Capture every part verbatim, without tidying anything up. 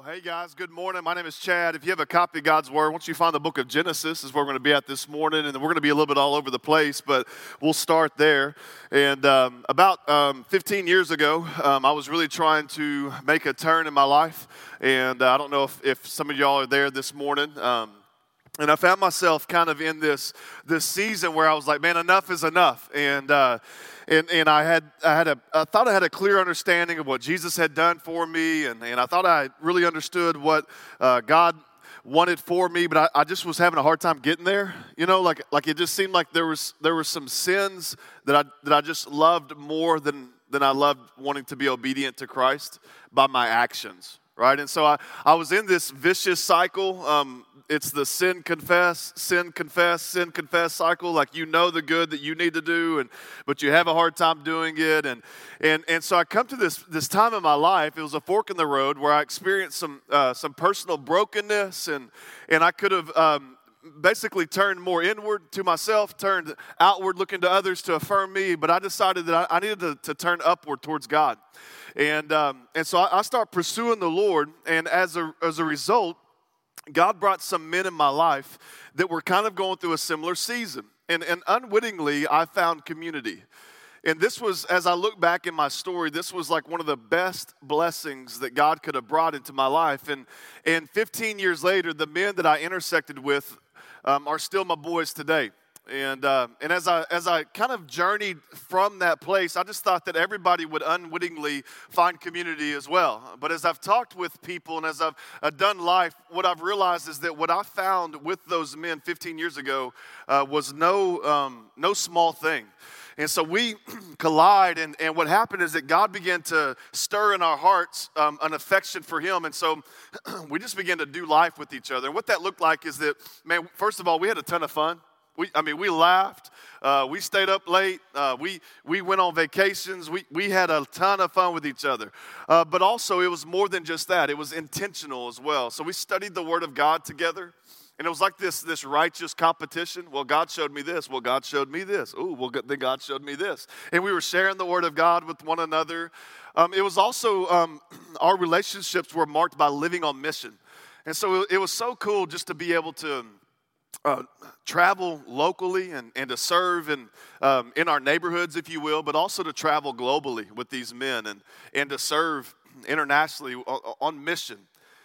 Well, hey guys, good morning. My name is Chad. If you have a copy of God's Word, once you find the book of Genesis, this is where we're going to be at this morning, and we're going to be a little bit all over the place, but we'll start there. And um, about um, fifteen years ago, um, I was really trying to make a turn in my life, and uh, I don't know if, if some of y'all are there this morning. Um, And I found myself kind of in this this season where I was like, man, enough is enough. And uh, and and I had I had a I thought I had a clear understanding of what Jesus had done for me, and, and I thought I really understood what uh, God wanted for me, but I, I just was having a hard time getting there. You know, like like it just seemed like there was there were some sins that I that I just loved more than than I loved wanting to be obedient to Christ by my actions. Right, and so I, I was in this vicious cycle. Um, it's the sin, confess, sin, confess, sin, confess cycle. Like, you know the good that you need to do, and but you have a hard time doing it. And and and so I come to this this time in my life. It was a fork in the road where I experienced some uh, some personal brokenness, and and I could have um, basically turned more inward to myself, turned outward, looking to others to affirm me. But I decided that I, I needed to, to turn upward towards God. And um, and so I, I start pursuing the Lord, and as a as a result, God brought some men in my life that were kind of going through a similar season. And, and unwittingly, I found community. And this was, as I look back in my story, this was like one of the best blessings that God could have brought into my life. And and fifteen years later, the men that I intersected with um, are still my boys today. And uh, and as I as I kind of journeyed from that place, I just thought that everybody would unwittingly find community as well. But as I've talked with people and as I've uh, done life, what I've realized is that what I found with those men fifteen years ago uh, was no um, no small thing. And so we collide, and, and what happened is that God began to stir in our hearts um, an affection for Him. And so we just began to do life with each other. And what that looked like is that, man, first of all, we had a ton of fun. We, I mean, we laughed, uh, we stayed up late, uh, we we went on vacations, we, we had a ton of fun with each other. Uh, but also, it was more than just that, it was intentional as well. So we studied the Word of God together, and it was like this, this righteous competition. Well, God showed me this, well, God showed me this, ooh, well, then God showed me this. And we were sharing the Word of God with one another. Um, it was also, um, our relationships were marked by living on mission. And so it, it was so cool just to be able to Uh, travel locally and, and to serve in, um, in our neighborhoods, if you will, but also to travel globally with these men and, and to serve internationally on, on mission.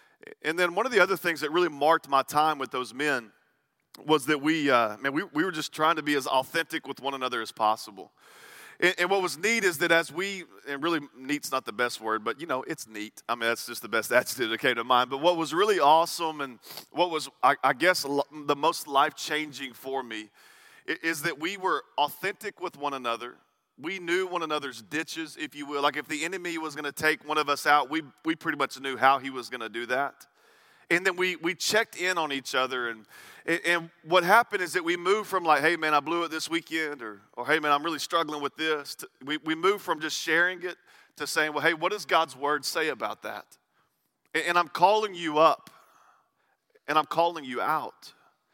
And then one of the other things that really marked my time with those men was that we, uh, man, we, we were just trying to be as authentic with one another as possible. And, and what was neat is that as we, and really neat's not the best word, but you know, it's neat. I mean, that's just the best adjective that came to mind. But what was really awesome and what was, I, I guess, the most life-changing for me is that we were authentic with one another. We knew one another's ditches, if you will. Like if the enemy was going to take one of us out, we we pretty much knew how he was going to do that. And then we we checked in on each other, and and what happened is that we moved from like, hey man, I blew it this weekend, or or hey man, I'm really struggling with this. To, we we moved from just sharing it to saying, well, hey, what does God's Word say about that? And, and I'm calling you up, and I'm calling you out.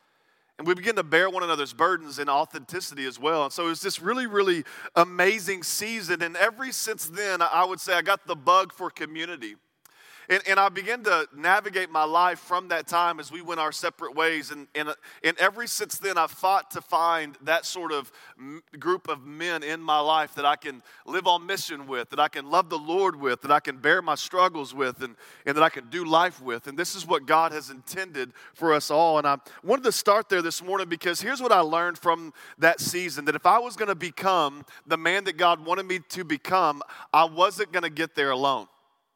And we begin to bear one another's burdens in authenticity as well. And so it was this really, really amazing season. And ever since then, I would say I got the bug for community. And, and I began to navigate my life from that time as we went our separate ways. And, and, and ever since then, I've fought to find that sort of m- group of men in my life that I can live on mission with, that I can love the Lord with, that I can bear my struggles with, and, and that I can do life with. And this is what God has intended for us all. And I wanted to start there this morning because here's what I learned from that season, that if I was going to become the man that God wanted me to become, I wasn't going to get there alone.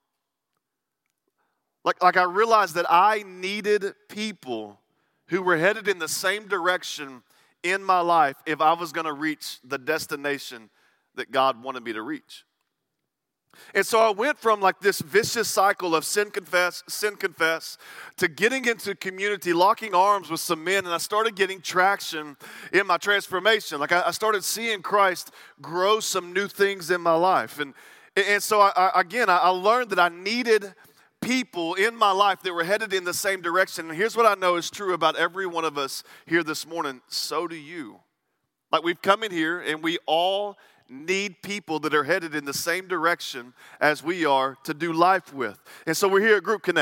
Like, like I realized that I needed people who were headed in the same direction in my life if I was going to reach the destination that God wanted me to reach. And so I went from like this vicious cycle of sin, confess, sin, confess, to getting into community, locking arms with some men, and I started getting traction in my transformation. Like I, I started seeing Christ grow some new things in my life. And, and so, I, I, again, I, I learned that I needed people in my life that were headed in the same direction. And here's what I know is true about every one of us here this morning. So do you. Like we've come in here and we all need people that are headed in the same direction as we are to do life with. And so we're here at Group Connect.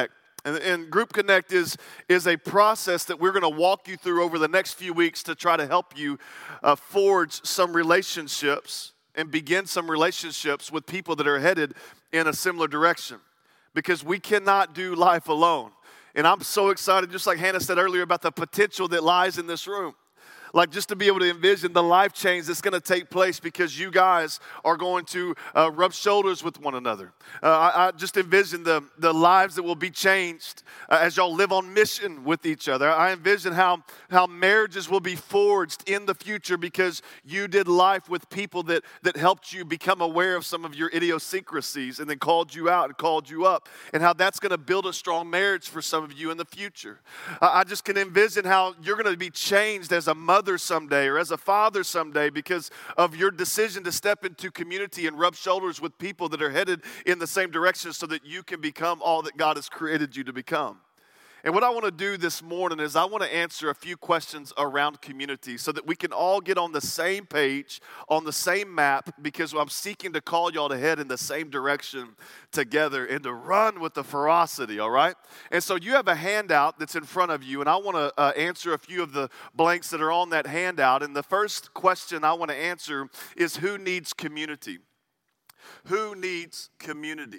And, and Group Connect is, is a process that we're going to walk you through over the next few weeks to try to help you uh, forge some relationships and begin some relationships with people that are headed in a similar direction. Because we cannot do life alone. And I'm so excited, just like Hannah said earlier, about the potential that lies in this room. Like just to be able to envision the life change that's going to take place because you guys are going to uh, rub shoulders with one another. Uh, I, I just envision the, the lives that will be changed uh, as y'all live on mission with each other. I envision how, how marriages will be forged in the future because you did life with people that, that helped you become aware of some of your idiosyncrasies and then called you out and called you up, and how that's going to build a strong marriage for some of you in the future. Uh, I just can envision how you're going to be changed as a mother someday or as a father someday because of your decision to step into community and rub shoulders with people that are headed in the same direction so that you can become all that God has created you to become. And what I want to do this morning is I want to answer a few questions around community so that we can all get on the same page, on the same map, because I'm seeking to call y'all to head in the same direction together and to run with the ferocity, all right? And so you have a handout that's in front of you, and I want to uh, answer a few of the blanks that are on that handout. And the first question I want to answer is, who needs community? Who needs community?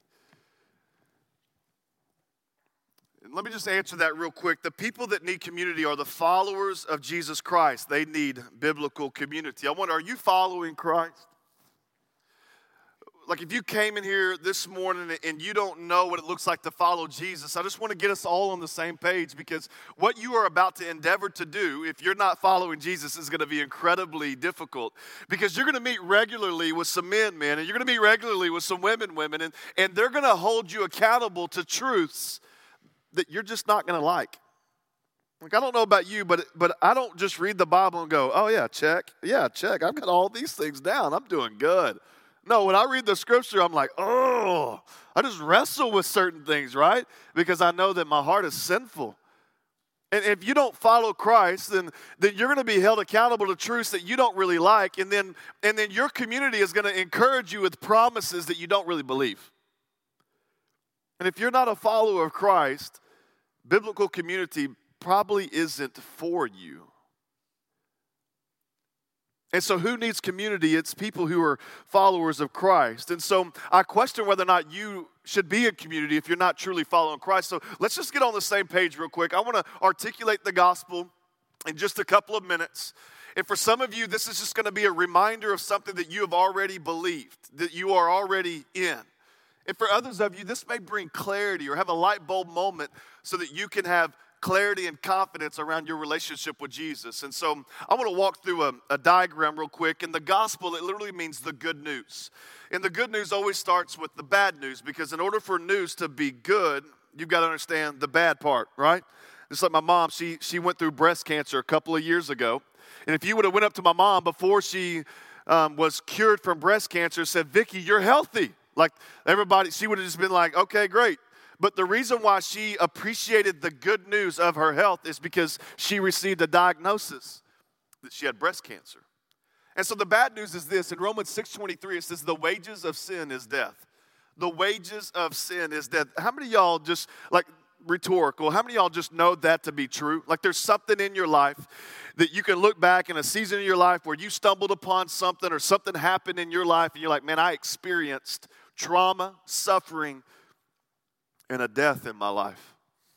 Let me just answer that real quick. The people that need community are the followers of Jesus Christ. They need biblical community. I wonder, are you following Christ? Like if you came in here this morning and you don't know what it looks like to follow Jesus, I just want to get us all on the same page, because what you are about to endeavor to do, if you're not following Jesus, is going to be incredibly difficult, because you're going to meet regularly with some men, men, and you're going to meet regularly with some women, women, and, and they're going to hold you accountable to truths that you're just not going to like. Like, I don't know about you, but but I don't just read the Bible and go, oh, yeah, check. Yeah, check. I've got all these things down. I'm doing good. No, when I read the scripture, I'm like, oh, I just wrestle with certain things, right? Because I know that my heart is sinful. And if you don't follow Christ, then, then you're going to be held accountable to truths that you don't really like, and then, and then your community is going to encourage you with promises that you don't really believe. And if you're not a follower of Christ, biblical community probably isn't for you. And so who needs community? It's people who are followers of Christ. And so I question whether or not you should be in community if you're not truly following Christ. So let's just get on the same page real quick. I want to articulate the gospel in just a couple of minutes. And for some of you, this is just going to be a reminder of something that you have already believed, that you are already in. And for others of you, this may bring clarity or have a light bulb moment so that you can have clarity and confidence around your relationship with Jesus. And so I want to walk through a, a diagram real quick. In the gospel, it literally means the good news. And the good news always starts with the bad news, because in order for news to be good, you've got to understand the bad part, right? Just like my mom, she, she went through breast cancer a couple of years ago. And if you would have went up to my mom before she um, was cured from breast cancer and said, Vicky, you're healthy. Like everybody, she would have just been like, okay, great. But the reason why she appreciated the good news of her health is because she received a diagnosis that she had breast cancer. And so the bad news is this. In Romans six twenty-three, it says the wages of sin is death. The wages of sin is death. How many of y'all just, like, rhetorical, how many of y'all just know that to be true? Like there's something in your life that you can look back in a season in your life where you stumbled upon something or something happened in your life and you're like, man, I experienced trauma, suffering, and a death in my life.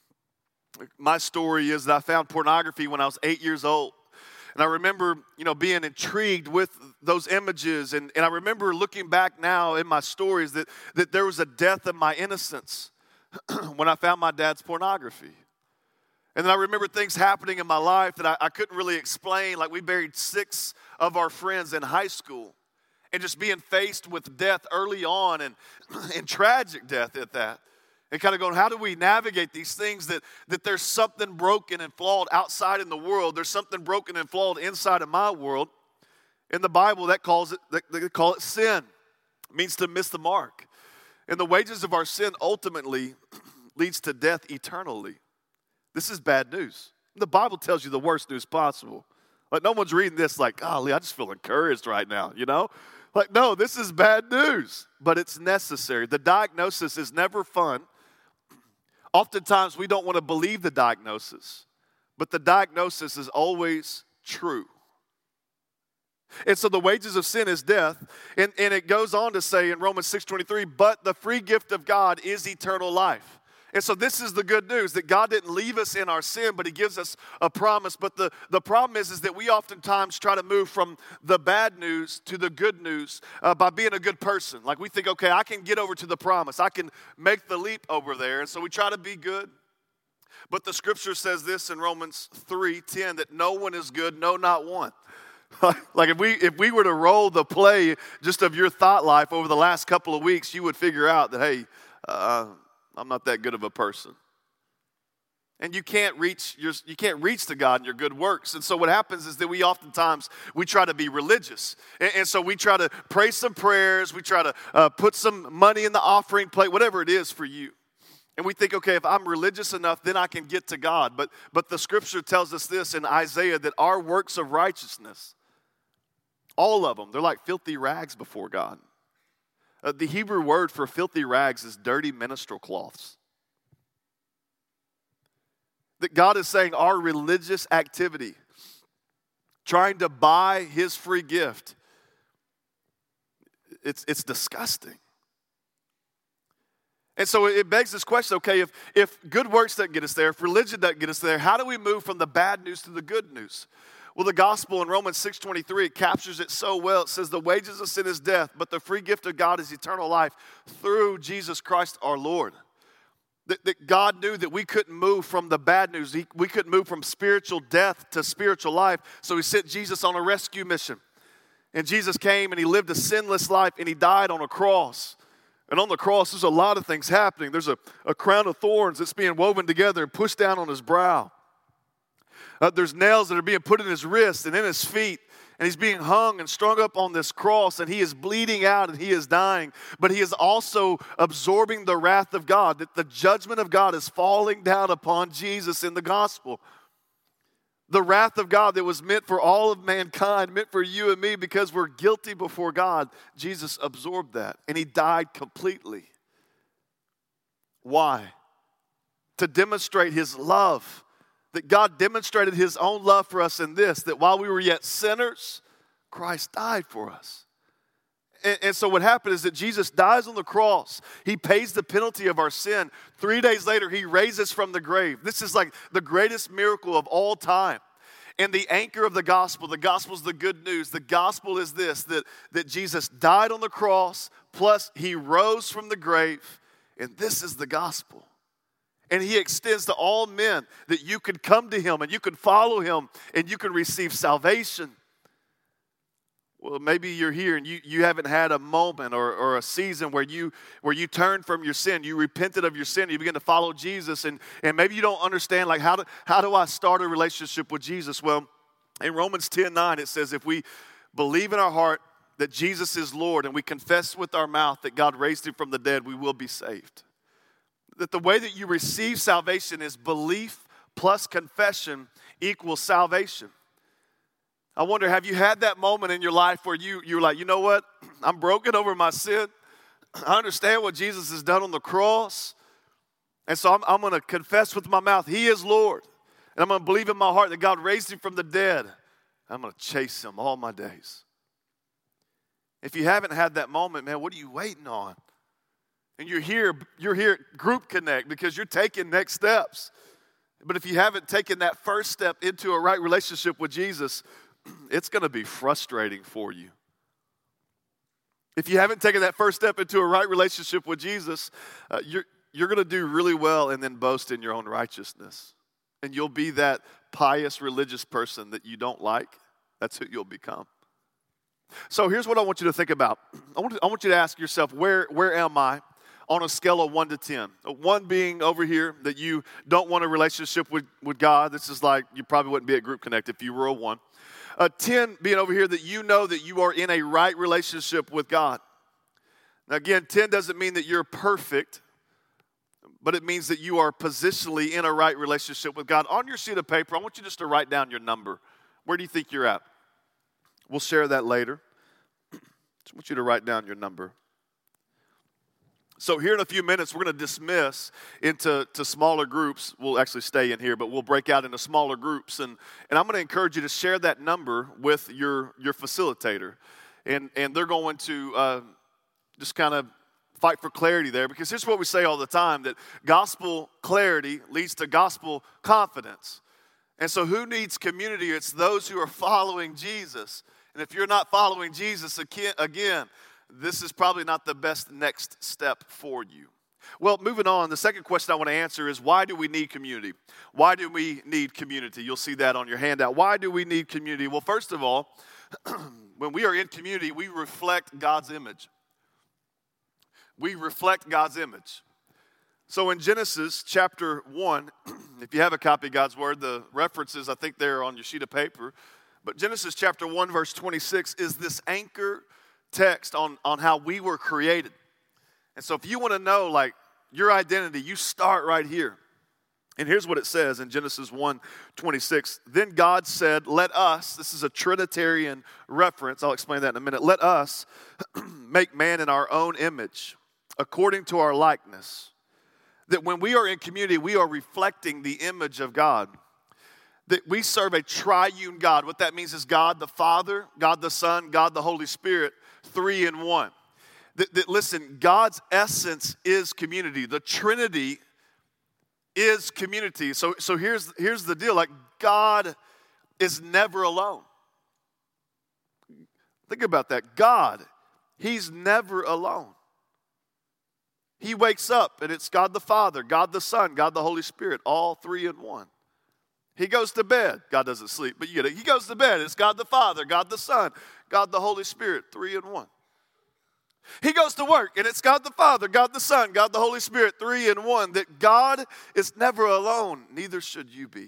My story is that I found pornography when I was eight years old. And I remember, you know, being intrigued with those images. And, and I remember looking back now in my stories that, that there was a death of my innocence when I found my dad's pornography. And then I remember things happening in my life that I, I couldn't really explain. Like we buried six of our friends in high school. And just being faced with death early on, and, and tragic death at that. And kind of going, how do we navigate these things that, that there's something broken and flawed outside in the world. There's something broken and flawed inside of my world. In the Bible, that calls it, they call it sin. It means to miss the mark. And the wages of our sin ultimately leads to death eternally. This is bad news. The Bible tells you the worst news possible. Like no one's reading this like, golly, I just feel encouraged right now, you know? Like, no, this is bad news, but it's necessary. The diagnosis is never fun. Oftentimes, we don't want to believe the diagnosis, but the diagnosis is always true. And so the wages of sin is death. And, and it goes on to say in Romans six twenty-three, but the free gift of God is eternal life. And so this is the good news, that God didn't leave us in our sin, but he gives us a promise. But the, the problem is, is that we oftentimes try to move from the bad news to the good news uh, by being a good person. Like we think, okay, I can get over to the promise. I can make the leap over there. And so we try to be good. But the scripture says this in Romans three ten, that no one is good, no, not one. Like if we if we were to roll the play just of your thought life over the last couple of weeks, you would figure out that, hey, uh, I'm not that good of a person. And you can't reach your you can't reach to God in your good works. And so what happens is that we oftentimes, we try to be religious. And, and so we try to pray some prayers, we try to uh, put some money in the offering plate, whatever it is for you. And we think, okay, if I'm religious enough, then I can get to God. But but the scripture tells us this in Isaiah, that our works of righteousness, all of them, they're like filthy rags before God. Uh, the Hebrew word for filthy rags is dirty menstrual cloths. That God is saying our religious activity, trying to buy his free gift, it's, it's disgusting. And so it begs this question, okay, if, if good works doesn't get us there, if religion doesn't get us there, how do we move from the bad news to the good news? Well, the gospel in Romans six twenty-three, it captures it so well. It says, the wages of sin is death, but the free gift of God is eternal life through Jesus Christ our Lord. That, that God knew that we couldn't move from the bad news. He, we couldn't move from spiritual death to spiritual life. So he sent Jesus on a rescue mission. And Jesus came and he lived a sinless life and he died on a cross. And on the cross, there's a lot of things happening. There's a, a crown of thorns that's being woven together and pushed down on his brow. Uh, there's nails that are being put in his wrists and in his feet. And he's being hung and strung up on this cross. And he is bleeding out and he is dying. But he is also absorbing the wrath of God. That the judgment of God is falling down upon Jesus in the gospel. The wrath of God that was meant for all of mankind, meant for you and me because we're guilty before God, Jesus absorbed that. And he died completely. Why? To demonstrate his love. That God demonstrated his own love for us in this, that while we were yet sinners, Christ died for us. And, and so what happened is that Jesus dies on the cross. He pays the penalty of our sin. Three days later, he raises from the grave. This is like the greatest miracle of all time. And the anchor of the gospel, the gospel is the good news. The gospel is this, that, that Jesus died on the cross, plus he rose from the grave. And this is the gospel. And he extends to all men that you can come to him and you can follow him and you can receive salvation. Well, maybe you're here and you, you haven't had a moment or, or a season where you where you turned from your sin, you repented of your sin, you begin to follow Jesus, and, and maybe you don't understand, like, how do, how do I start a relationship with Jesus? Well, in Romans ten nine, it says, if we believe in our heart that Jesus is Lord and we confess with our mouth that God raised him from the dead, we will be saved. That the way that you receive salvation is belief plus confession equals salvation. I wonder, have you had that moment in your life where you, you're like, you know what? I'm broken over my sin. I understand what Jesus has done on the cross. And so I'm, I'm going to confess with my mouth, he is Lord. And I'm going to believe in my heart that God raised him from the dead. I'm going to chase him all my days. If you haven't had that moment, man, what are you waiting on? And you're here, you're here at Group Connect because you're taking next steps. But if you haven't taken that first step into a right relationship with Jesus, it's going to be frustrating for you. If you haven't taken that first step into a right relationship with Jesus, uh, you're, you're going to do really well and then boast in your own righteousness. And you'll be that pious religious person that you don't like. That's who you'll become. So here's what I want you to think about. I want, to, I want you to ask yourself, where, where am I on a scale of one to ten? one being over here that you don't want a relationship with, with God. This is like, you probably wouldn't be at Group Connect if you were a one. Uh, ten being over here that you know that you are in a right relationship with God. Now again, ten doesn't mean that you're perfect, but it means that you are positionally in a right relationship with God. On your sheet of paper, I want you just to write down your number. Where do you think you're at? We'll share that later. I want you to write down your number. So here in a few minutes, we're going to dismiss into to smaller groups. We'll actually stay in here, but we'll break out into smaller groups. And, and I'm going to encourage you to share that number with your, your facilitator. And, and they're going to uh, just kind of fight for clarity there. Because here's what we say all the time, that gospel clarity leads to gospel confidence. And so who needs community? It's those who are following Jesus. And if you're not following Jesus, again, this is probably not the best next step for you. Well, moving on, the second question I want to answer is, why do we need community? Why do we need community? You'll see that on your handout. Why do we need community? Well, first of all, when we are in community, we reflect God's image. We reflect God's image. So in Genesis chapter one, if you have a copy of God's Word, the references, I think they're on your sheet of paper. But Genesis chapter one, verse twenty-six is this anchor text on, on how we were created. And so if you want to know, like, your identity, you start right here. And here's what it says in Genesis one twenty-six. Then God said, let us, this is a Trinitarian reference, I'll explain that in a minute. Let us make man in our own image, according to our likeness. That when we are in community, we are reflecting the image of God. That we serve a triune God. What that means is God the Father, God the Son, God the Holy Spirit, three in one. That, that, listen, God's essence is community. The Trinity is community. So, so here's, here's the deal. Like, God is never alone. Think about that. God, He's never alone. He wakes up and it's God the Father, God the Son, God the Holy Spirit, all three in one. He goes to bed. God doesn't sleep, but you get it. He goes to bed. It's God the Father, God the Son, God the Holy Spirit, three in one. He goes to work, and it's God the Father, God the Son, God the Holy Spirit, three in one. That God is never alone, neither should you be.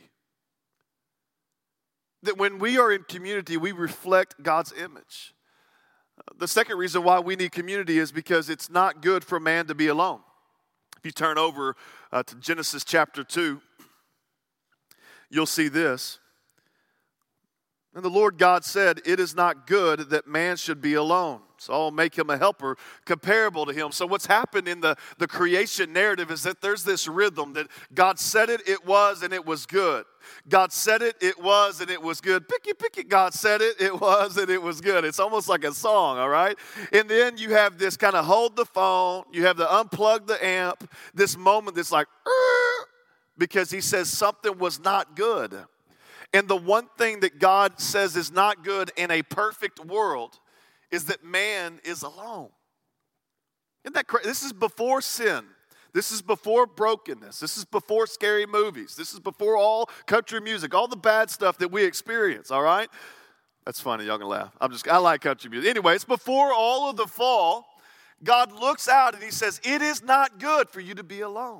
That when we are in community, we reflect God's image. The second reason why we need community is because it's not good for man to be alone. If you turn over uh, to Genesis chapter two, you'll see this. And the Lord God said, it is not good that man should be alone. So I'll make him a helper comparable to him. So what's happened in the, the creation narrative is that there's this rhythm that God said it, it was, and it was good. God said it, it was, and it was good. Pick it, pick it. God said it, it was, and it was good. It's almost like a song, all right? And then you have this kind of hold the phone. You have to unplug the amp. This moment that's like, Arr! Because he says something was not good. And the one thing that God says is not good in a perfect world is that man is alone. Isn't that crazy? This is before sin. This is before brokenness. This is before scary movies. This is before all country music, all the bad stuff that we experience, all right? That's funny. Y'all can laugh. I'm just, I like country music. Anyway, it's before all of the fall. God looks out and he says, it is not good for you to be alone.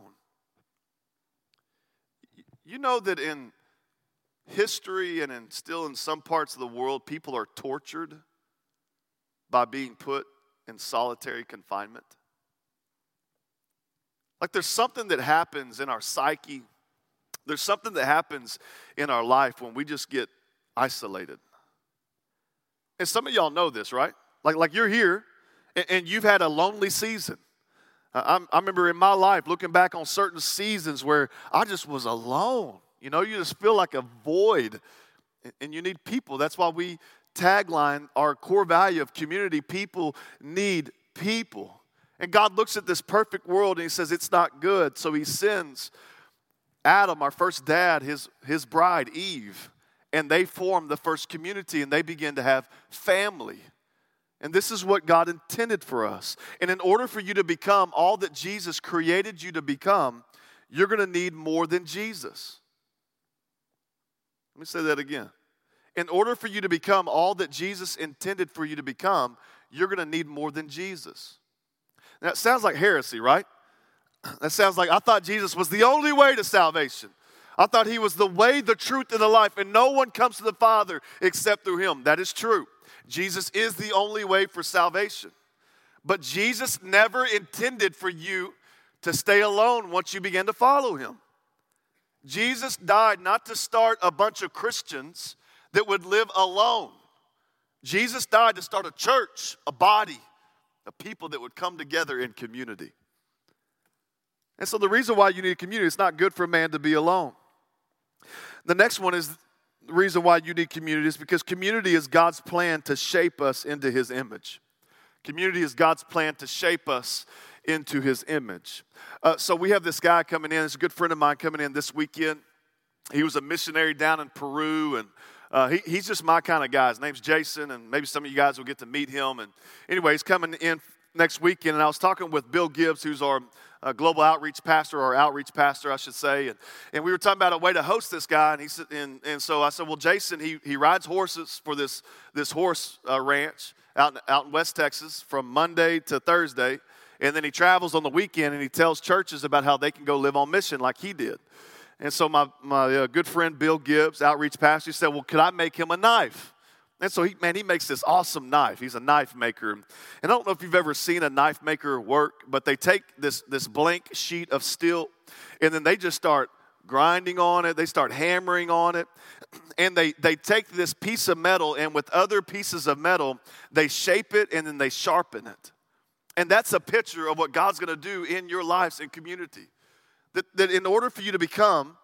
You know that in history and in, still in some parts of the world, people are tortured by being put in solitary confinement. Like there's something that happens in our psyche. There's something that happens in our life when we just get isolated. And some of y'all know this, right? Like, like you're here and, and you've had a lonely season. I, I remember in my life looking back on certain seasons where I just was alone. You know, you just feel like a void, and you need people. That's why we tagline our core value of community. People need people. And God looks at this perfect world and he says it's not good. So he sends Adam, our first dad, his, his bride, Eve, and they form the first community and they begin to have family. And this is what God intended for us. And in order for you to become all that Jesus created you to become, you're going to need more than Jesus. Let me say that again. In order for you to become all that Jesus intended for you to become, you're going to need more than Jesus. Now, it sounds like heresy, right? That sounds like I thought Jesus was the only way to salvation. I thought he was the way, the truth, and the life, and no one comes to the Father except through him. That is true. Jesus is the only way for salvation. But Jesus never intended for you to stay alone once you begin to follow him. Jesus died not to start a bunch of Christians that would live alone. Jesus died to start a church, a body, of people that would come together in community. And so the reason why you need community, it's not good for a man to be alone. The next one is the reason why you need community is because community is God's plan to shape us into his image. Community is God's plan to shape us into his image. Uh, so we have this guy coming in. It's a good friend of mine coming in this weekend. He was a missionary down in Peru, and uh, he, he's just my kind of guy. His name's Jason, and maybe some of you guys will get to meet him. And anyway, he's coming in next weekend, and I was talking with Bill Gibbs, who's our uh, global outreach pastor, or outreach pastor, I should say, and, and we were talking about a way to host this guy, and he said, and, and so I said, well, Jason, he he rides horses for this this horse uh, ranch out in, out in West Texas from Monday to Thursday, and then he travels on the weekend, and he tells churches about how they can go live on mission like he did. And so my my uh, good friend Bill Gibbs, outreach pastor, he said, well, could I make him a knife? And so, he, man, he makes this awesome knife. He's a knife maker. And I don't know if you've ever seen a knife maker work, but they take this, this blank sheet of steel, and then they just start grinding on it. They start hammering on it. And they, they take this piece of metal, and with other pieces of metal, they shape it, and then they sharpen it. And that's a picture of what God's going to do in your lives and community. That, that in order for you to become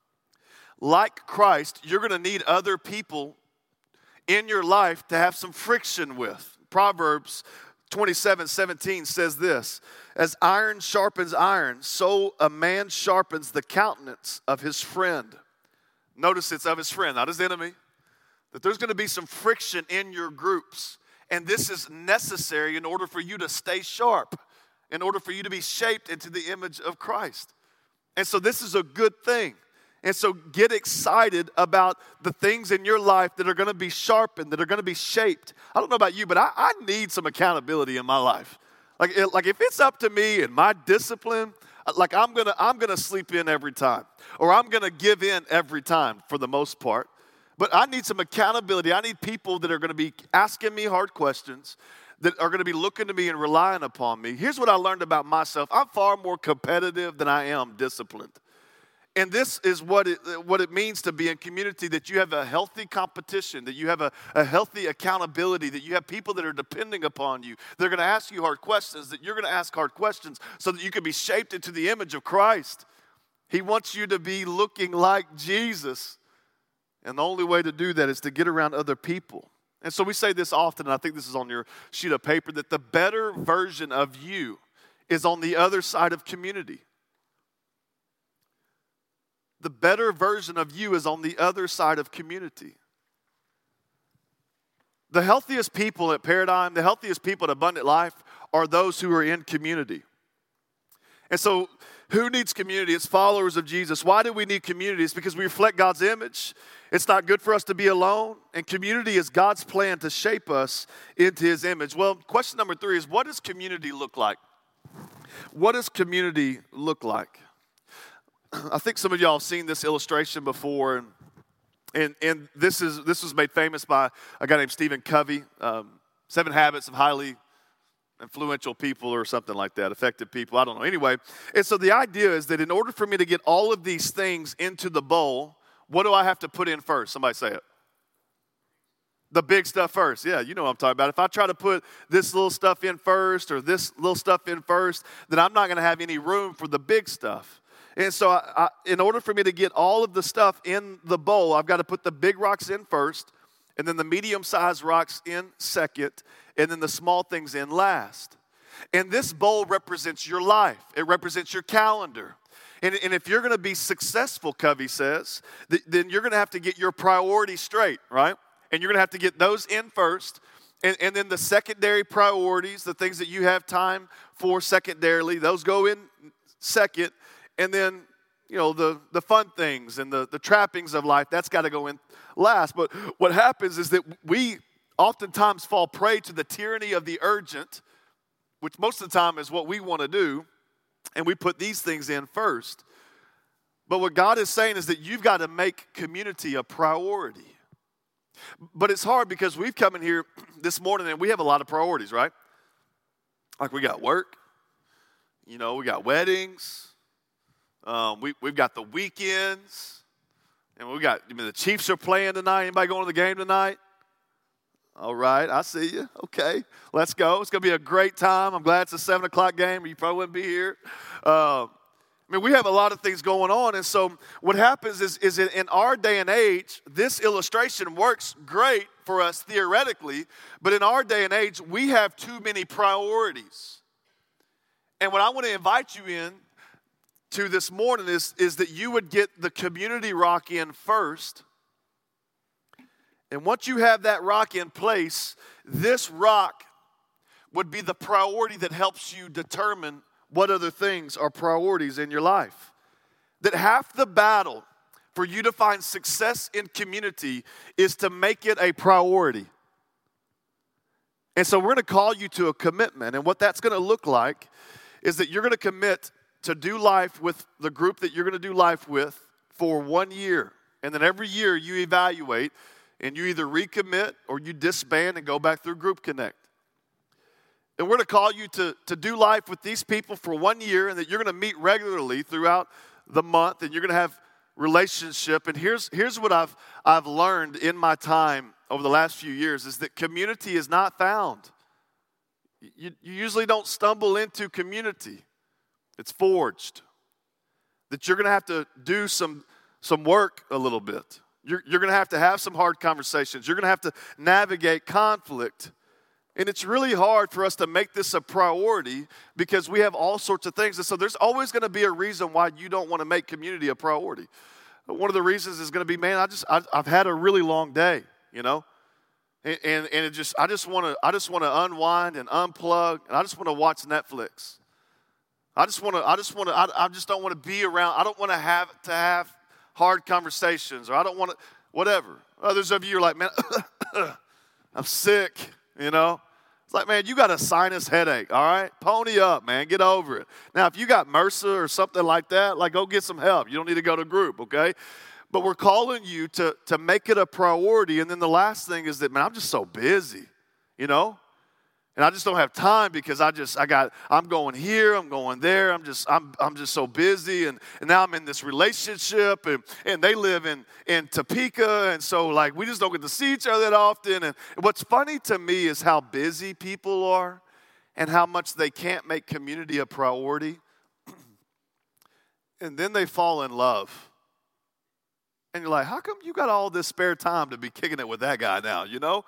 like Christ, you're going to need other people in your life to have some friction with. Proverbs twenty-seven seventeen says this, as iron sharpens iron, so a man sharpens the countenance of his friend. Notice it's of his friend, not his enemy. That there's going to be some friction in your groups. And this is necessary in order for you to stay sharp, in order for you to be shaped into the image of Christ. And so this is a good thing. And so get excited about the things in your life that are going to be sharpened, that are going to be shaped. I don't know about you, but I, I need some accountability in my life. Like, it, like if it's up to me and my discipline, like I'm gonna I'm gonna sleep in every time, or I'm gonna give in every time for the most part. But I need some accountability. I need people that are going to be asking me hard questions, that are going to be looking to me and relying upon me. Here's what I learned about myself. I'm far more competitive than I am disciplined. And this is what it, what it means to be in community, that you have a healthy competition, that you have a, a healthy accountability, that you have people that are depending upon you. They're going to ask you hard questions, that you're going to ask hard questions so that you can be shaped into the image of Christ. He wants you to be looking like Jesus. And the only way to do that is to get around other people. And so we say this often, and I think this is on your sheet of paper, that the better version of you is on the other side of community. The better version of you is on the other side of community. The healthiest people at Paradigm, the healthiest people at Abundant Life are those who are in community. And so who needs community? It's followers of Jesus. Why do we need community? It's because we reflect God's image. It's not good for us to be alone. And community is God's plan to shape us into his image. Well, question number three is, what does community look like? What does community look like? I think some of y'all have seen this illustration before, and and, and this is this was made famous by a guy named Stephen Covey, um, Seven Habits of Highly Influential People or something like that, effective people, I don't know. Anyway, and so the idea is that in order for me to get all of these things into the bowl, what do I have to put in first? Somebody say it. The big stuff first. Yeah, you know what I'm talking about. If I try to put this little stuff in first or this little stuff in first, then I'm not going to have any room for the big stuff. And so I, I, in order for me to get all of the stuff in the bowl, I've got to put the big rocks in first, and then the medium-sized rocks in second, and then the small things in last. And this bowl represents your life. It represents your calendar. And, and if you're going to be successful, Covey says, th- then you're going to have to get your priorities straight, right? And you're going to have to get those in first. And, and then the secondary priorities, the things that you have time for secondarily, those go in second. And then, you know, the, the fun things and the, the trappings of life, that's got to go in last. But what happens is that we oftentimes fall prey to the tyranny of the urgent, which most of the time is what we want to do, and we put these things in first. But what God is saying is that you've got to make community a priority. But it's hard because we've come in here this morning and we have a lot of priorities, right? Like we got work, you know, we got weddings. Um, we, we've got the weekends, and we got, I mean, the Chiefs are playing tonight. Anybody going to the game tonight? All right, I see you. Okay, let's go. It's going to be a great time. I'm glad it's a seven o'clock game, or you probably wouldn't be here. Uh, I mean, we have a lot of things going on, and so what happens is, is in our day and age, this illustration works great for us theoretically, but in our day and age, we have too many priorities. And what I want to invite you in to this morning is, is that you would get the community rock in first, and once you have that rock in place, this rock would be the priority that helps you determine what other things are priorities in your life. That half the battle for you to find success in community is to make it a priority. And so we're going to call you to a commitment. And what that's going to look like is that you're going to commit to do life with the group that you're going to do life with for one year. And then every year you evaluate and you either recommit or you disband and go back through Group Connect. And we're going to call you to, to do life with these people for one year, and that you're going to meet regularly throughout the month, and you're going to have relationship. And here's, here's what I've, I've learned in my time over the last few years is that community is not found. You, you usually don't stumble into community. It's forged. That you're going to have to do some, some work a little bit. You're, you're going to have to have some hard conversations. You're going to have to navigate conflict. And it's really hard for us to make this a priority because we have all sorts of things. And so there's always going to be a reason why you don't want to make community a priority. One of the reasons is going to be, man, I just I, I've had a really long day, you know, and and, and it just I just want to I just want to unwind and unplug, and I just want to watch Netflix. I just want to I just want to I, I just don't want to be around. I don't want to have to have hard conversations, or I don't want to whatever. Others of you are like, man, I'm sick. You know, it's like, man, you got a sinus headache, all right? Pony up, man. Get over it. Now, if you got MRSA or something like that, like, go get some help. You don't need to go to group, okay? But we're calling you to, to make it a priority. And then the last thing is that, man, I'm just so busy, you know? And I just don't have time because I just, I got, I'm going here, I'm going there. I'm just, I'm, I'm just so busy. And, and now I'm in this relationship and, and they live in, in Topeka. And so like, we just don't get to see each other that often. And what's funny to me is how busy people are and how much they can't make community a priority. And then they fall in love. And you're like, how come you got all this spare time to be kicking it with that guy now, you know?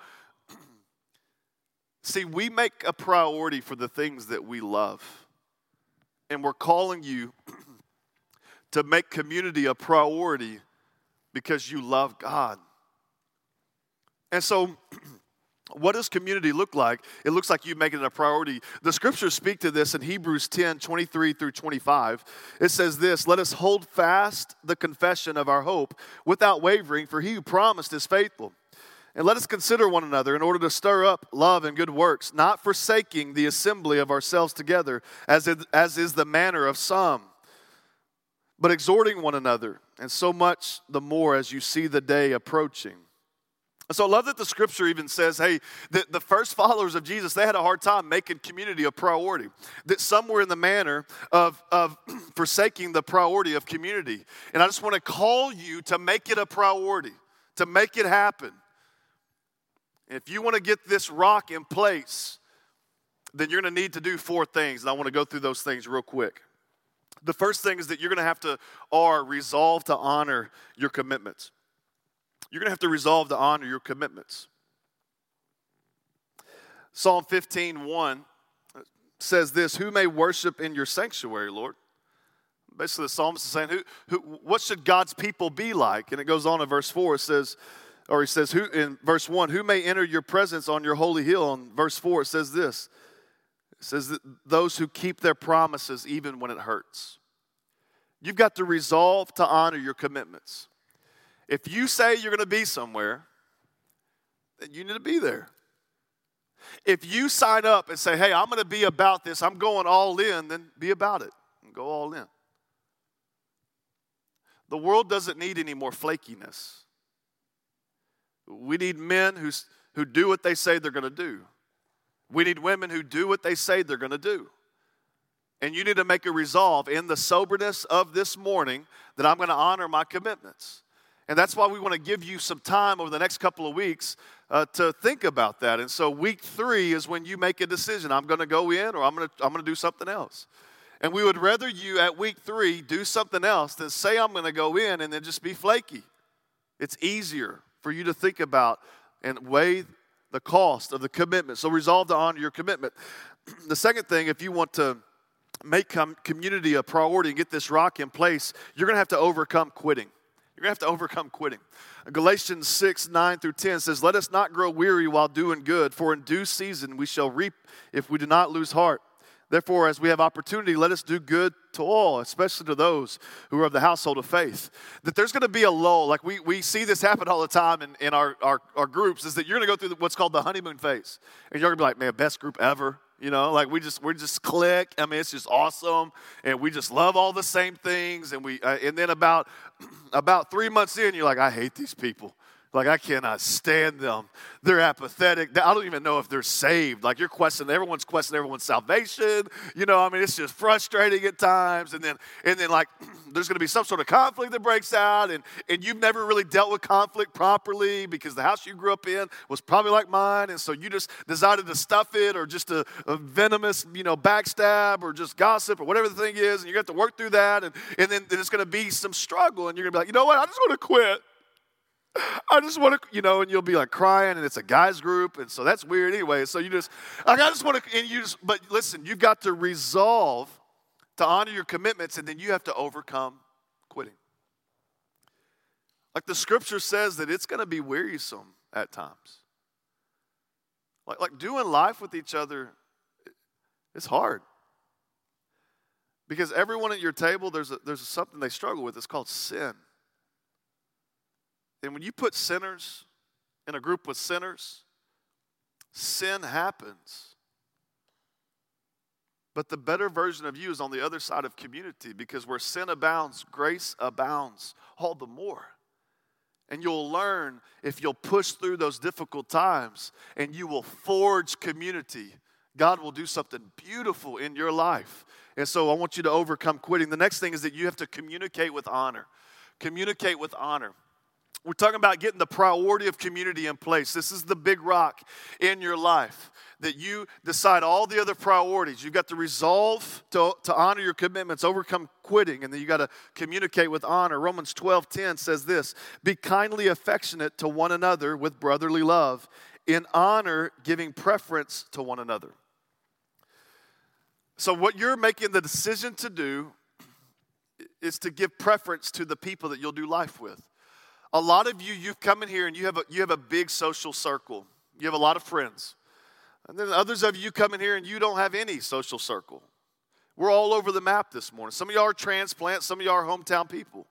See, we make a priority for the things that we love. And we're calling you to make community a priority because you love God. And so, what does community look like? It looks like you making it a priority. The scriptures speak to this in Hebrews ten, twenty-three through twenty-five. It says this, let us hold fast the confession of our hope without wavering, for he who promised is faithful. And let us consider one another in order to stir up love and good works, not forsaking the assembly of ourselves together, as, it, as is the manner of some, but exhorting one another, and so much the more as you see the day approaching. And so I love that the scripture even says, hey, the, the first followers of Jesus, they had a hard time making community a priority. That some were in the manner of, of forsaking the priority of community. And I just want to call you to make it a priority, to make it happen. If you want to get this rock in place, then you're going to need to do four things. And I want to go through those things real quick. The first thing is that you're going to have to, or resolve to honor your commitments. You're going to have to resolve to honor your commitments. Psalm fifteen, one says this, who may worship in your sanctuary, Lord? Basically, the psalmist is saying, who, who, what should God's people be like? And it goes on in verse four, it says, Or he says, who in verse one, who may enter your presence on your holy hill? In verse four, it says this. It says that those who keep their promises even when it hurts. You've got to resolve to honor your commitments. If you say you're going to be somewhere, then you need to be there. If you sign up and say, hey, I'm going to be about this, I'm going all in, then be about it and go all in. The world doesn't need any more flakiness. We need men who, who do what they say they're going to do. We need women who do what they say they're going to do. And you need to make a resolve in the soberness of this morning that I'm going to honor my commitments. And that's why we want to give you some time over the next couple of weeks uh, to think about that. And so week three is when you make a decision. I'm going to go in or I'm going to, I'm going to do something else. And we would rather you at week three do something else than say I'm going to go in and then just be flaky. It's easier for you to think about and weigh the cost of the commitment. So resolve to honor your commitment. The second thing, if you want to make com- community a priority and get this rock in place, you're going to have to overcome quitting. You're going to have to overcome quitting. Galatians six, nine through ten says, let us not grow weary while doing good, for in due season we shall reap if we do not lose heart. Therefore, as we have opportunity, let us do good to all, especially to those who are of the household of faith. That there's going to be a lull. Like we, we see this happen all the time in, in our, our, our groups, is that you're going to go through what's called the honeymoon phase. And you're going to be like, man, best group ever. You know, like we just, we just click. I mean, it's just awesome. And we just love all the same things. And we, uh, and then about, about three months in, you're like, I hate these people. Like, I cannot stand them. They're apathetic. I don't even know if they're saved. Like, you're questioning, everyone's questioning everyone's salvation. You know, I mean, it's just frustrating at times. And then, and then like, there's going to be some sort of conflict that breaks out. And, and you've never really dealt with conflict properly because the house you grew up in was probably like mine. And so you just decided to stuff it, or just a, a venomous, you know, backstab, or just gossip, or whatever the thing is. And you have to work through that. And, and then there's going to be some struggle. And you're going to be like, you know what? I just want to quit. I just want to, you know, and you'll be like crying, and it's a guys group, and so that's weird anyway. So you just, like, I just want to, and you just, but listen, you've got to resolve to honor your commitments, and then you have to overcome quitting. Like the scripture says that it's going to be wearisome at times. Like, like doing life with each other, it's hard. Because everyone at your table, there's a, there's something they struggle with. It's called sin. And when you put sinners in a group with sinners, sin happens. But the better version of you is on the other side of community, because where sin abounds, grace abounds all the more. And you'll learn, if you'll push through those difficult times and you will forge community, God will do something beautiful in your life. And so I want you to overcome quitting. The next thing is that you have to communicate with honor. Communicate with honor. We're talking about getting the priority of community in place. This is the big rock in your life, that you decide all the other priorities. You've got to resolve to, to honor your commitments, overcome quitting, and then you got to communicate with honor. Romans twelve ten says this, be kindly affectionate to one another with brotherly love, in honor giving preference to one another. So what you're making the decision to do is to give preference to the people that you'll do life with. A lot of you, you've come in here and you have a, you have a big social circle. You have a lot of friends. And then others of you come in here and you don't have any social circle. We're all over the map this morning. Some of y'all are transplants. Some of y'all are hometown people.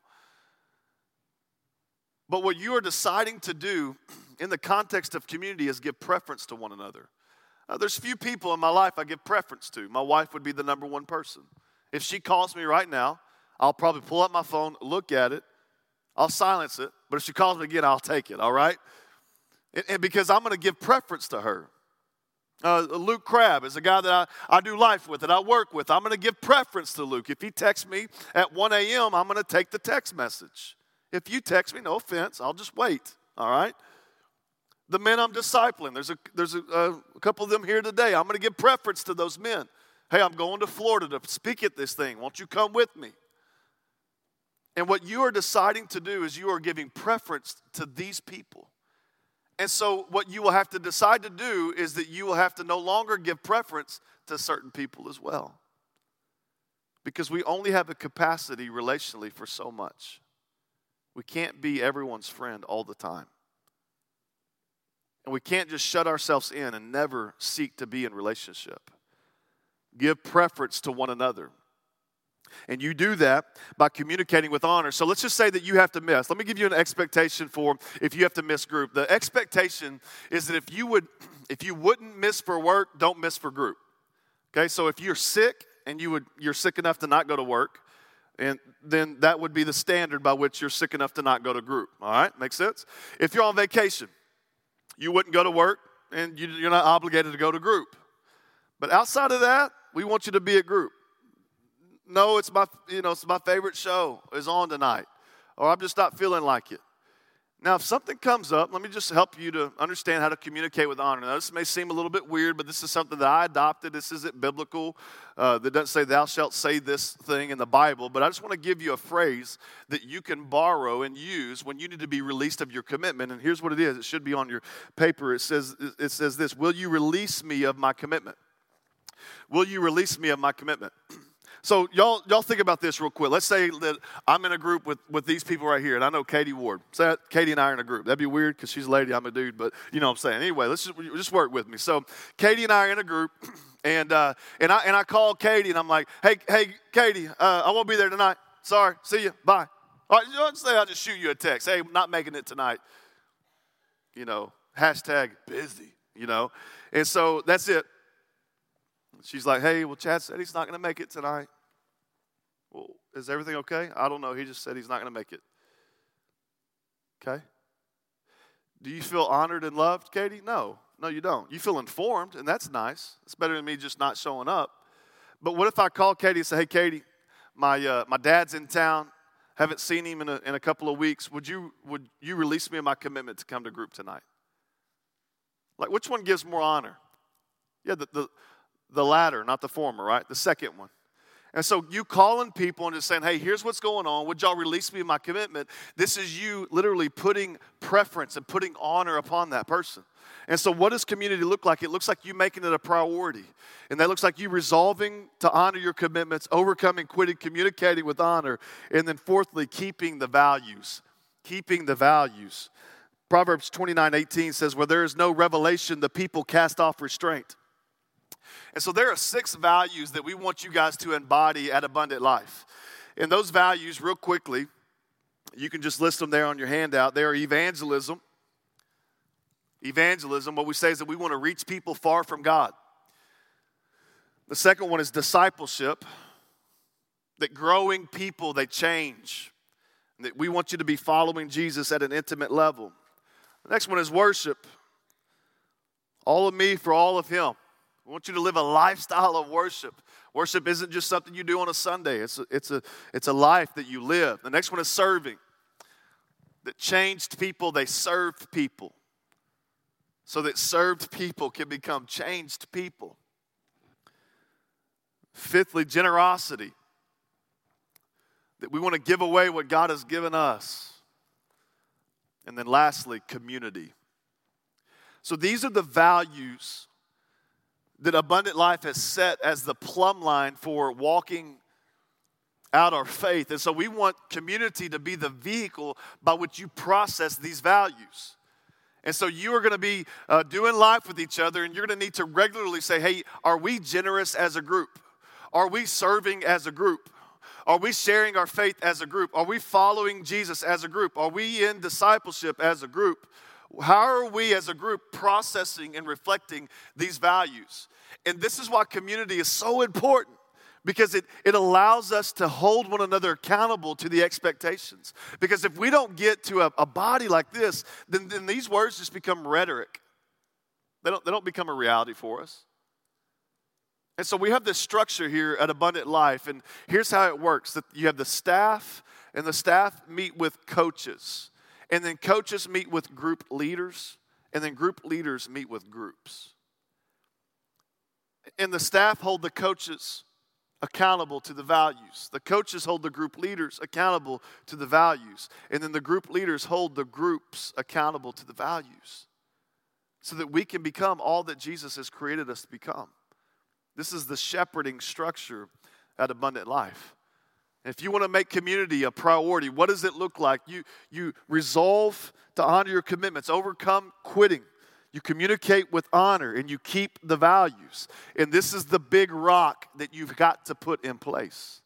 But what you are deciding to do in the context of community is give preference to one another. Uh, there's few people in my life I give preference to. My wife would be the number one person. If she calls me right now, I'll probably pull up my phone, look at it. I'll silence it, but if she calls me again, I'll take it, all right? And, and because I'm going to give preference to her. Uh, Luke Crabb is a guy that I, I do life with, that I work with. I'm going to give preference to Luke. If he texts me at one a.m., I'm going to take the text message. If you text me, no offense, I'll just wait, all right? The men I'm discipling, there's a, there's a, a couple of them here today. I'm going to give preference to those men. Hey, I'm going to Florida to speak at this thing. Won't you come with me? And what you are deciding to do is you are giving preference to these people. And so what you will have to decide to do is that you will have to no longer give preference to certain people as well. Because we only have a capacity relationally for so much. We can't be everyone's friend all the time. And we can't just shut ourselves in and never seek to be in relationship. Give preference to one another. And you do that by communicating with honor. So let's just say that you have to miss. Let me give you an expectation for if you have to miss group. The expectation is that if you would, if you wouldn't miss for work, don't miss for group. Okay, so if you're sick and you would, you're sick enough to not go to work, and then that would be the standard by which you're sick enough to not go to group. All right, makes sense? If you're on vacation, you wouldn't go to work, and you, you're not obligated to go to group. But outside of that, we want you to be at group. No, it's my, you know, it's my favorite show is on tonight, or I'm just not feeling like it. Now, if something comes up, let me just help you to understand how to communicate with honor. Now, this may seem a little bit weird, but this is something that I adopted. This isn't biblical. Uh, that doesn't say, thou shalt say this thing in the Bible. But I just want to give you a phrase that you can borrow and use when you need to be released of your commitment. And here's what it is. It should be on your paper. It says, it says this, will you release me of my commitment? Will you release me of my commitment? So y'all, y'all think about this real quick. Let's say that I'm in a group with, with these people right here, and I know Katie Ward. So Katie and I are in a group. That'd be weird because she's a lady, I'm a dude, but you know what I'm saying. Anyway, let's just, just work with me. So Katie and I are in a group, and uh, and I and I call Katie, and I'm like, hey, hey, Katie, uh, I won't be there tonight. Sorry, see you, bye. All right, you know, say I'll just shoot you a text. Hey, not making it tonight. You know, hashtag busy. You know, and so that's it. She's like, hey, well, Chad said he's not going to make it tonight. Well, is everything okay? I don't know. He just said he's not going to make it. Okay? Do you feel honored and loved, Katie? No. No, you don't. You feel informed, and that's nice. It's better than me just not showing up. But what if I call Katie and say, hey, Katie, my uh, my dad's in town. Haven't seen him in a, in a couple of weeks. Would you, would you release me of my commitment to come to group tonight? Like, which one gives more honor? Yeah, the, the The latter, not the former, right? The second one. And so you calling people and just saying, hey, here's what's going on. Would y'all release me of my commitment? This is you literally putting preference and putting honor upon that person. And so what does community look like? It looks like you making it a priority. And that looks like you resolving to honor your commitments, overcoming, quitting, communicating with honor. And then fourthly, keeping the values. Keeping the values. Proverbs twenty-nine eighteen says, where there is no revelation, the people cast off restraint. And so there are six values that we want you guys to embody at Abundant Life. And those values, real quickly, you can just list them there on your handout. They are evangelism. Evangelism, what we say is that we want to reach people far from God. The second one is discipleship, that growing people, they change. That we want you to be following Jesus at an intimate level. The next one is worship. All of me for all of him. We want you to live a lifestyle of worship. Worship isn't just something you do on a Sunday. It's a, it's a, it's a life that you live. The next one is serving. That changed people, they served people. So that served people can become changed people. Fifthly, generosity. That we want to give away what God has given us. And then lastly, community. So these are the values that Abundant Life has set as the plumb line for walking out our faith. And so we want community to be the vehicle by which you process these values. And so you are going to be uh, doing life with each other, and you're going to need to regularly say, hey, are we generous as a group? Are we serving as a group? Are we sharing our faith as a group? Are we following Jesus as a group? Are we in discipleship as a group? How are we as a group processing and reflecting these values? And this is why community is so important, because it, it allows us to hold one another accountable to the expectations. Because if we don't get to a, a body like this, then, then these words just become rhetoric. They don't, they don't become a reality for us. And so we have this structure here at Abundant Life, and here's how it works. That you have the staff, and the staff meet with coaches. And then coaches meet with group leaders, and then group leaders meet with groups. And the staff hold the coaches accountable to the values. The coaches hold the group leaders accountable to the values. And then the group leaders hold the groups accountable to the values, so that we can become all that Jesus has created us to become. This is the shepherding structure at Abundant Life. If you want to make community a priority, what does it look like? You, you resolve to honor your commitments, overcome quitting. You communicate with honor, and you keep the values. And this is the big rock that you've got to put in place.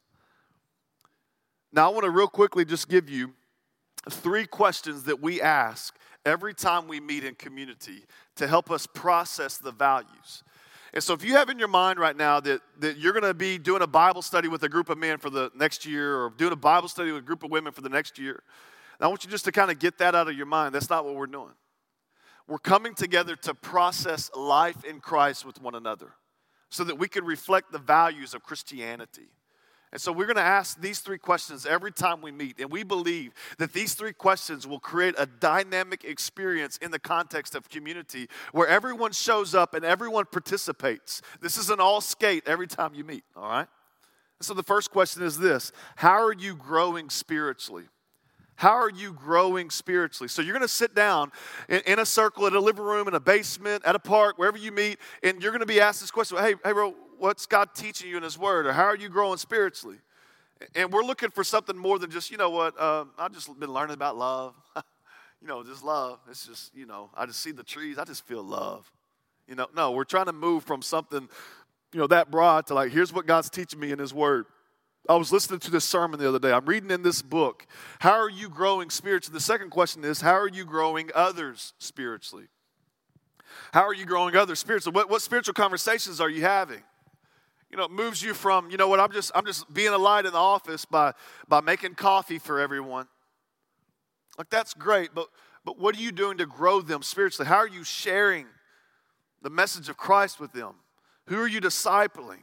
Now, I want to real quickly just give you three questions that we ask every time we meet in community to help us process the values. And so if you have in your mind right now that, that you're going to be doing a Bible study with a group of men for the next year, or doing a Bible study with a group of women for the next year, I want you just to kind of get that out of your mind. That's not what we're doing. We're coming together to process life in Christ with one another so that we can reflect the values of Christianity. And so we're going to ask these three questions every time we meet. And we believe that these three questions will create a dynamic experience in the context of community where everyone shows up and everyone participates. This is an all skate every time you meet, all right? And so the first question is this: how are you growing spiritually? How are you growing spiritually? So you're going to sit down in, in a circle, in a living room, in a basement, at a park, wherever you meet, and you're going to be asked this question: hey, hey, bro, what's God teaching you in His Word? Or how are you growing spiritually? And we're looking for something more than just, you know what, uh, I've just been learning about love. you know, just love. It's just, you know, I just see the trees. I just feel love. You know, no, we're trying to move from something, you know, that broad to like, here's what God's teaching me in His Word. I was listening to this sermon the other day. I'm reading in this book. How are you growing spiritually? The second question is, how are you growing others spiritually? How are you growing others spiritually? What, what spiritual conversations are you having? You know, it moves you from, you know what, I'm just I'm just being a light in the office by, by making coffee for everyone. Like, that's great, but, but what are you doing to grow them spiritually? How are you sharing the message of Christ with them? Who are you discipling?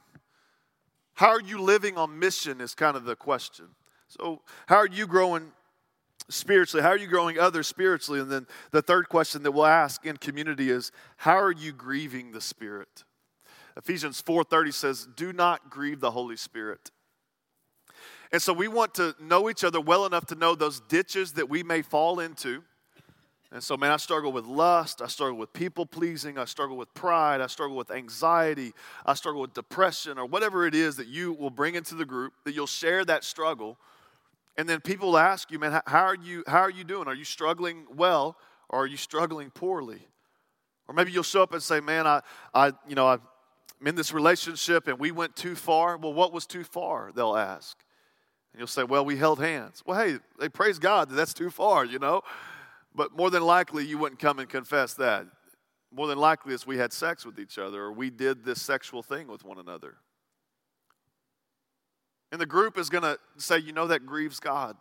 How are you living on mission is kind of the question. So how are you growing spiritually? How are you growing others spiritually? And then the third question that we'll ask in community is, how are you grieving the Spirit? Ephesians four thirty says, do not grieve the Holy Spirit. And so we want to know each other well enough to know those ditches that we may fall into. And so, man, I struggle with lust. I struggle with people-pleasing. I struggle with pride. I struggle with anxiety. I struggle with depression, or whatever it is that you will bring into the group, that you'll share that struggle. And then people will ask you, man, how are you, how are you doing? Are you struggling well, or are you struggling poorly? Or maybe you'll show up and say, man, I, I you know, I, I'm in this relationship and we went too far. Well, what was too far, they'll ask. And you'll say, well, we held hands. Well, hey, they praise God that that's too far, you know. But more than likely, you wouldn't come and confess that. More than likely, it's we had sex with each other, or we did this sexual thing with one another. And the group is going to say, you know, that grieves God.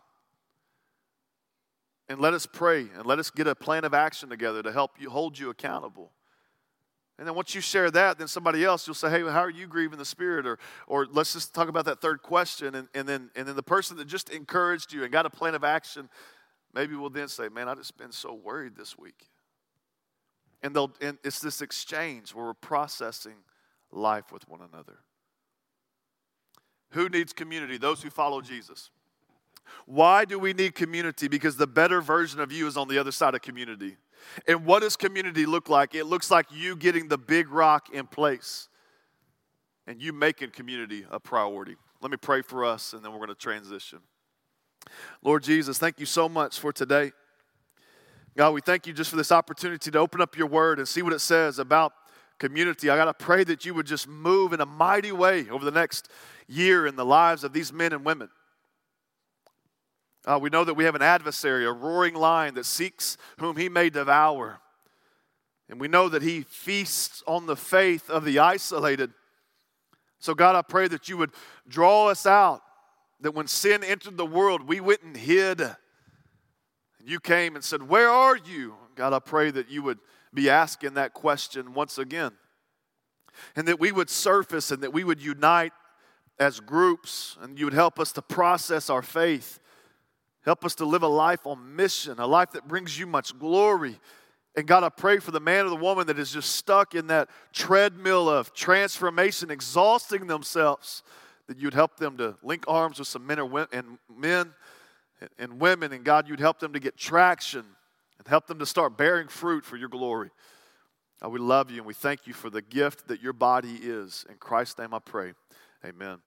And let us pray, and let us get a plan of action together to help you, hold you accountable. And then once you share that, then somebody else, you'll say, hey, how are you grieving the Spirit? Or or let's just talk about that third question. And, and, then, and then the person that just encouraged you and got a plan of action, maybe will then say, man, I've just been so worried this week. And, they'll, and it's this exchange where we're processing life with one another. Who needs community? Those who follow Jesus. Why do we need community? Because the better version of you is on the other side of community. And what does community look like? It looks like you getting the big rock in place and you making community a priority. Let me pray for us, and then we're going to transition. Lord Jesus, thank you so much for today. God, we thank you just for this opportunity to open up your word and see what it says about community. I got to pray that you would just move in a mighty way over the next year in the lives of these men and women. Uh, we know that we have an adversary, a roaring lion that seeks whom he may devour. And we know that he feasts on the faith of the isolated. So God, I pray that you would draw us out, that when sin entered the world, we went and hid. And you came and said, where are you? God, I pray that you would be asking that question once again. And that we would surface and that we would unite as groups, and you would help us to process our faith. Help us to live a life on mission, a life that brings you much glory. And God, I pray for the man or the woman that is just stuck in that treadmill of transformation, exhausting themselves, that you'd help them to link arms with some men and men and women, and God, you'd help them to get traction and help them to start bearing fruit for your glory. God, we love you and we thank you for the gift that your body is. In Christ's name I pray, amen.